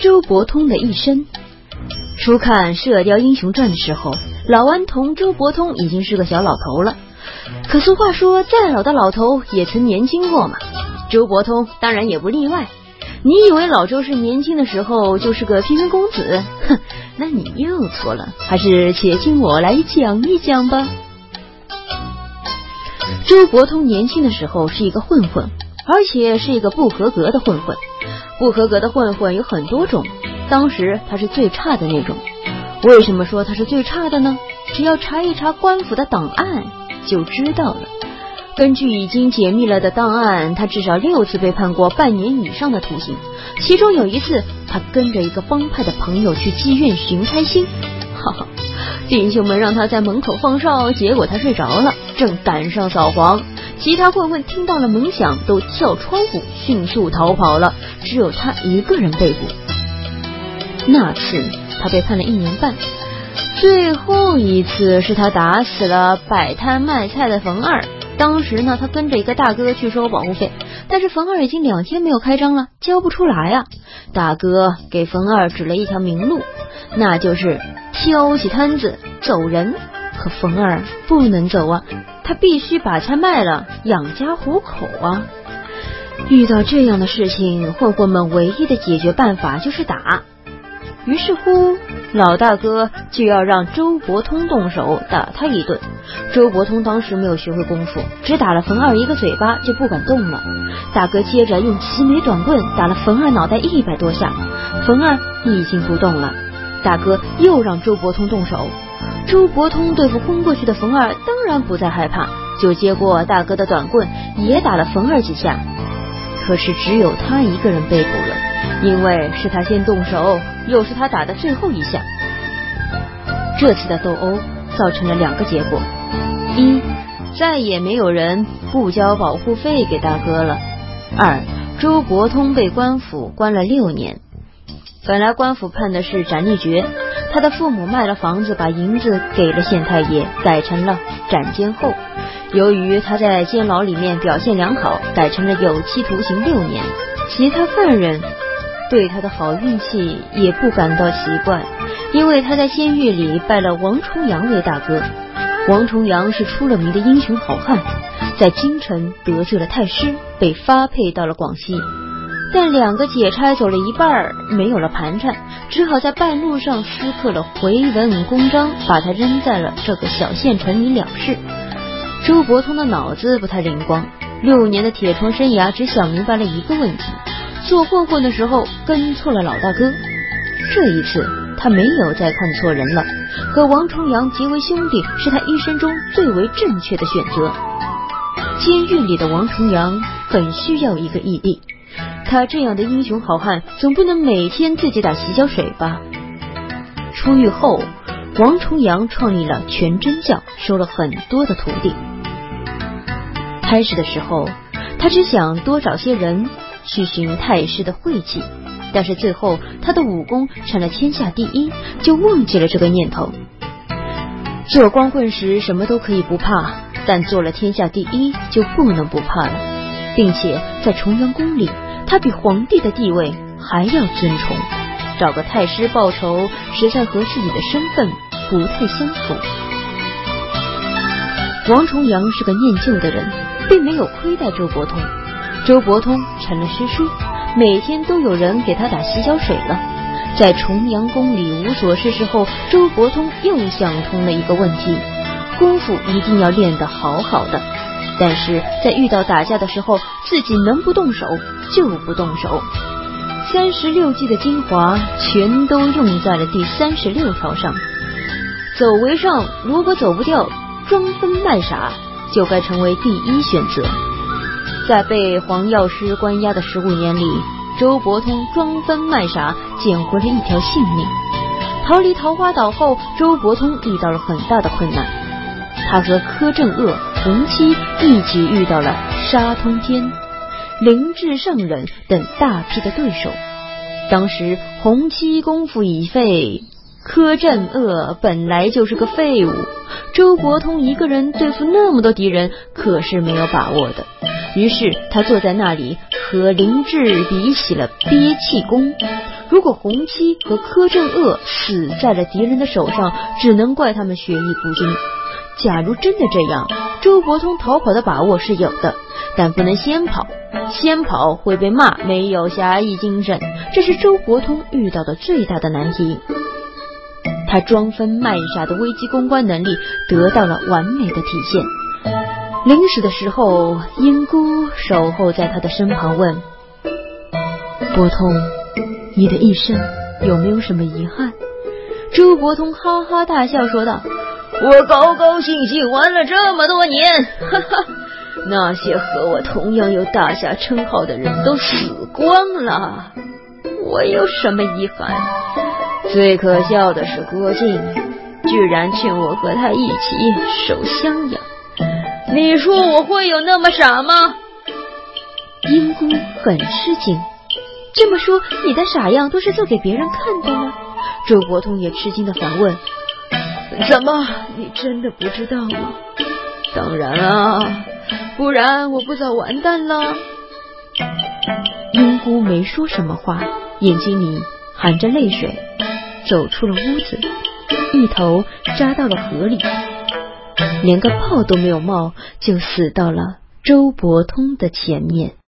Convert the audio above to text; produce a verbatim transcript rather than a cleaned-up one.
周伯通的一生。初看《射雕英雄传》的时候，老顽童周伯通已经是个小老头了。可俗话说，再老的老头也曾年轻过嘛，周伯通当然也不例外。你以为老周是年轻的时候就是个翩翩公子？哼，那你又错了，还是且听我来讲一讲吧。周伯通年轻的时候是一个混混，而且是一个不合格的混混。不合格的混混有很多种，当时他是最差的那种。为什么说他是最差的呢？只要查一查官府的档案就知道了。根据已经解密了的档案，他至少六次被判过半年以上的徒刑，其中有一次他跟着一个帮派的朋友去妓院寻开心，哈哈，弟兄们让他在门口放哨，结果他睡着了，正赶上扫黄，其他混混听到了门响都跳窗户迅速逃跑了，只有他一个人被捕。那次他被判了一年半，最后一次是他打死了摆摊卖菜的冯二。当时呢，他跟着一个大哥去收保护费，但是冯二已经两天没有开张了，交不出来啊。大哥给冯二指了一条明路，那就是挑起摊子走人。可冯二不能走啊，他必须把菜卖了养家糊口啊。遇到这样的事情，混混们唯一的解决办法就是打。于是乎，老大哥就要让周伯通动手打他一顿。周伯通当时没有学会功夫，只打了冯二一个嘴巴就不敢动了。大哥接着用齐眉短棍打了冯二脑袋一百多下，冯二已经不动了。大哥又让周伯通动手，周伯通对付昏过去的冯二当然不再害怕，就接过大哥的短棍也打了冯二几下。可是只有他一个人被捕了，因为是他先动手，又是他打的最后一下。这次的斗殴造成了两个结果：一，再也没有人不交保护费给大哥了；二，周伯通被官府关了六年。本来官府判的是斩立决，他的父母卖了房子，把银子给了县太爷，改成了斩监后。由于他在监牢里面表现良好，改成了有期徒刑六年。其他犯人对他的好运气也不感到奇怪，因为他在监狱里拜了王重阳为大哥。王重阳是出了名的英雄好汉，在京城得罪了太师，被发配到了广西。但两个解差走了一半，没有了盘缠，只好在半路上私刻了回文公章，把他扔在了这个小县城里了事。周伯通的脑子不太灵光，六年的铁窗生涯只想明白了一个问题：做混混的时候跟错了老大哥。这一次他没有再看错人了，和王重阳结为兄弟是他一生中最为正确的选择。监狱里的王重阳很需要一个义弟，他这样的英雄好汉总不能每天自己打洗脚水吧。出狱后，王重阳创立了全真教，收了很多的徒弟。开始的时候，他只想多找些人去寻太师的晦气，但是最后他的武功成了天下第一，就忘记了这个念头。做光棍时什么都可以不怕，但做了天下第一就不能不怕了，并且在重阳宫里，他比皇帝的地位还要尊崇。找个太师报仇，实在和自己的身份不太相符。王重阳是个念旧的人，并没有亏待周伯通。周伯通成了师叔，每天都有人给他打洗脚水了。在重阳宫里无所事事后，周伯通又想通了一个问题：功夫一定要练得好好的，但是在遇到打架的时候，自己能不动手就不动手。三十六计的精华全都用在了第三十六条上。走为上，如果走不掉，装疯卖傻就该成为第一选择。在被黄药师关押的十五年里，周伯通装疯卖傻捡回了一条性命。逃离桃花岛后，周伯通遇到了很大的困难。他和柯镇恶、洪七一起遇到了沙通天、林志上人等大批的对手。当时洪七功夫已废，柯镇恶本来就是个废物，周伯通一个人对付那么多敌人可是没有把握的。于是他坐在那里和林志比起了憋气功。 如果洪七和柯镇恶死在了敌人的手上，只能怪他们学艺不精。假如真的这样，周伯通逃跑的把握是有的，但不能先跑，先跑会被骂没有侠义精神，这是周伯通遇到的最大的难题。他装疯卖傻的危机公关能力得到了完美的体现。临死的时候，英姑守候在他的身旁问：伯通，你的一生有没有什么遗憾？周伯通哈哈大笑说道：我高高兴兴玩了这么多年，哈哈，那些和我同样有大侠称号的人都死光了，我有什么遗憾？最可笑的是郭靖居然劝我和他一起守襄阳，你说我会有那么傻吗？英姑很吃惊，这么说你的傻样都是做给别人看的吗？周伯通也吃惊的反问：怎么，你真的不知道吗？当然啊，不然我不早完蛋了。英姑没说什么话，眼睛里含着泪水，走出了屋子，一头扎到了河里，连个泡都没有冒，就死到了周伯通的前面。